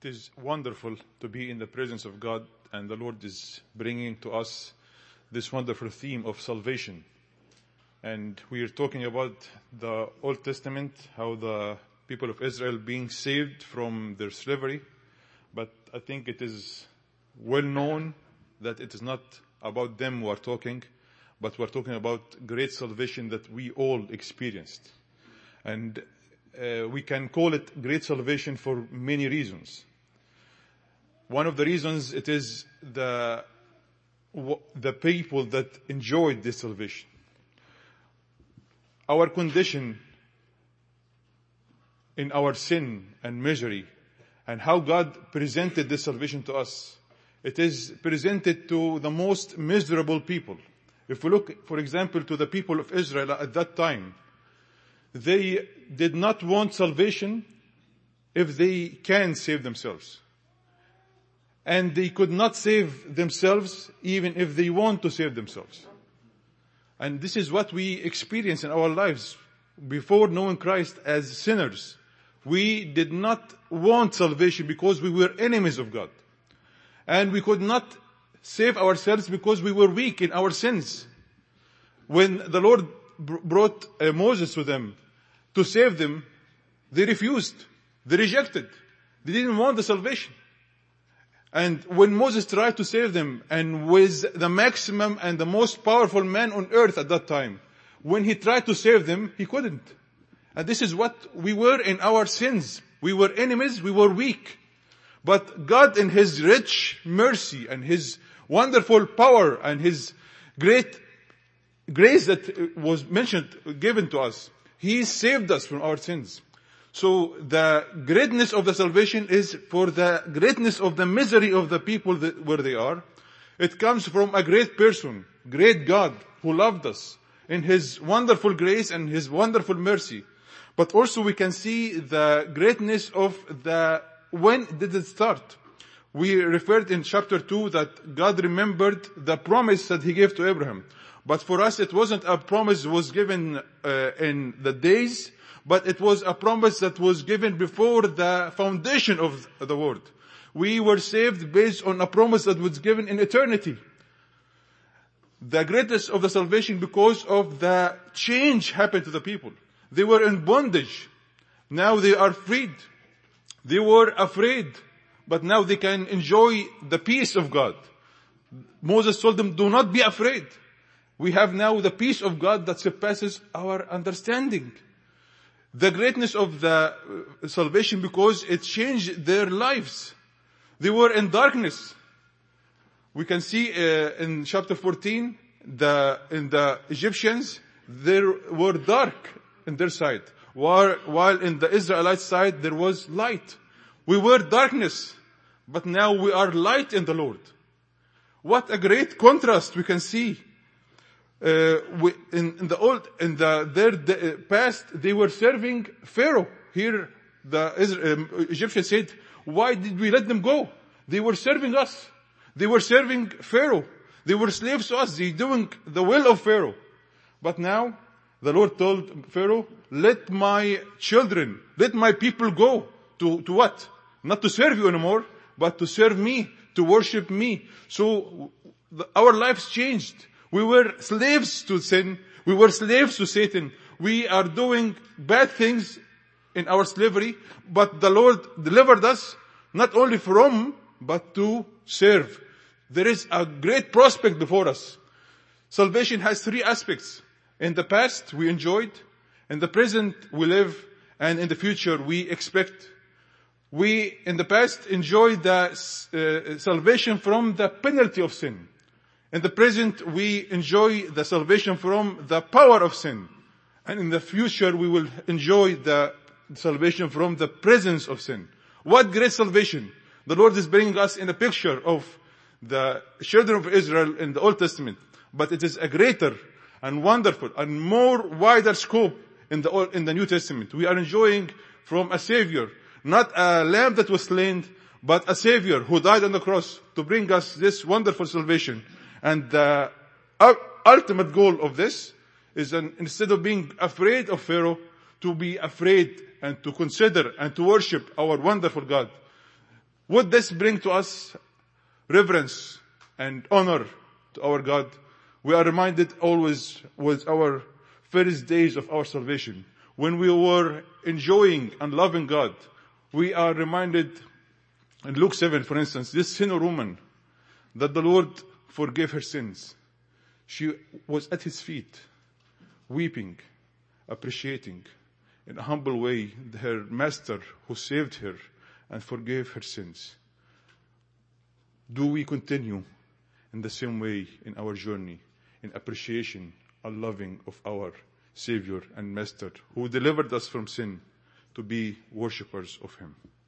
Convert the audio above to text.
It is wonderful to be in the presence of God, and the Lord is bringing to us this wonderful theme of salvation. And we are talking about the Old Testament, how the people of Israel being saved from their slavery. But I think it is well known that it is not about them who are talking, but we're talking about great salvation that we all experienced. And we can call it great salvation for many reasons. One of the reasons it is the people that enjoyed this salvation. Our condition in our sin and misery, and how God presented this salvation to us. It is presented to the most miserable people. If we look, for example, to the people of Israel at that time, they did not want salvation if they can save themselves. And they could not save themselves even if they want to save themselves. And this is what we experience in our lives. Before knowing Christ as sinners, we did not want salvation because we were enemies of God. And we could not save ourselves because we were weak in our sins. When the Lord brought Moses to them to save them, they refused. They rejected. They didn't want the salvation. And when Moses tried to save them, and was the maximum and the most powerful man on earth at that time, when he tried to save them, he couldn't. And this is what we were in our sins. We were enemies, we were weak. But God in His rich mercy and His wonderful power and His great grace that was mentioned, given to us, He saved us from our sins. So the greatness of the salvation is for the greatness of the misery of the people where they are. It comes from a great person, great God, who loved us in His wonderful grace and His wonderful mercy. But also we can see the greatness of when did it start? We referred in chapter 2 that God remembered the promise that He gave to Abraham. But for us it wasn't a promise that was given in the days, but it was a promise that was given before the foundation of the world. We were saved based on a promise that was given in eternity. The greatness of the salvation because of the change happened to the people. They were in bondage. Now they are freed. They were afraid, but now they can enjoy the peace of God. Moses told them, do not be afraid. We have now the peace of God that surpasses our understanding. The greatness of the salvation because it changed their lives. They were in darkness. We can see in chapter 14, in the Egyptians, they were dark in their sight, while in the Israelite side there was light. We were darkness, but now we are light in the Lord. What a great contrast we can see. In their past, they were serving Pharaoh. Here, the Egyptians said, why did we let them go? They were serving us. They were serving Pharaoh. They were slaves to us. They were doing the will of Pharaoh. But now, the Lord told Pharaoh, let my children, let my people go. To what? Not to serve you anymore, but to serve me, to worship me. So, our lives changed. We were slaves to sin. We were slaves to Satan. We are doing bad things in our slavery, but the Lord delivered us not only from, but to serve. There is a great prospect before us. Salvation has three aspects. In the past, we enjoyed. In the present, we live. And in the future, we expect. We, in the past, enjoyed the salvation from the penalty of sin. In the present, we enjoy the salvation from the power of sin. And in the future, we will enjoy the salvation from the presence of sin. What great salvation! The Lord is bringing us in a picture of the children of Israel in the Old Testament. But it is a greater and wonderful and more wider scope in the New Testament. We are enjoying from a Savior, not a lamb that was slain, but a Savior who died on the cross to bring us this wonderful salvation. And the ultimate goal of this is instead of being afraid of Pharaoh, to be afraid and to consider and to worship our wonderful God. Would this bring to us reverence and honor to our God? We are reminded always with our first days of our salvation, when we were enjoying and loving God. We are reminded in Luke 7, for instance, this sinner woman, that the Lord forgave her sins. She was at his feet, weeping, appreciating in a humble way her master who saved her and forgave her sins. Do we continue in the same way in our journey, in appreciation and loving of our Savior and Master who delivered us from sin, to be worshippers of Him?